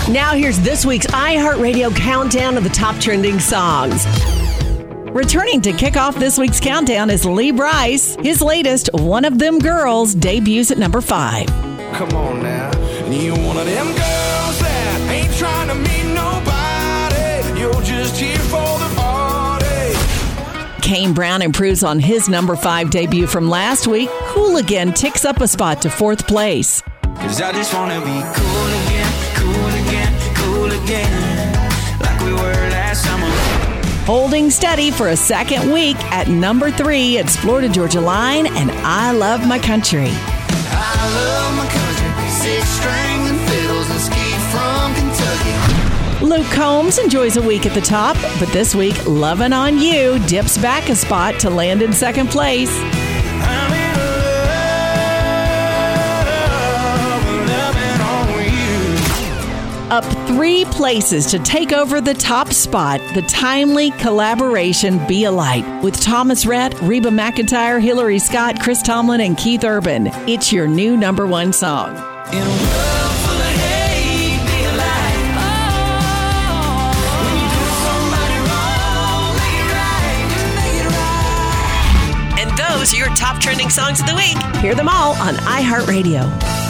Now here's this week's iHeartRadio countdown of the top trending songs. Returning to kick off this week's countdown is Lee Brice. His latest, One of Them Girls, debuts at number 5. Come on now. You one of them girls that ain't trying to meet nobody. You're just here for the party. Kane Brown improves on his number 5 debut from last week. Cool Again ticks up a spot to 4th place. 'Cause I just wanna be cool again, cool again, cool again. Like we were last summer. Holding steady for a second week at number 3, it's Florida Georgia Line and I Love My Country. I love my country, 6 strings and fiddles and ski from Kentucky. Luke Combs enjoys a week at the top, but this week, Lovin' On You dips back a spot to land in 2nd place. I'm in love, loving on you. Up 3 places to take over the top spot, the timely collaboration Be a Light with Thomas Rhett, Reba McEntire, Hillary Scott, Chris Tomlin, and Keith Urban. It's your new number 1 song. In a world full of hate, be a light. Oh, when you do somebody wrong, make it right, make it right. And those are your top trending songs of the week. Hear them all on iHeartRadio.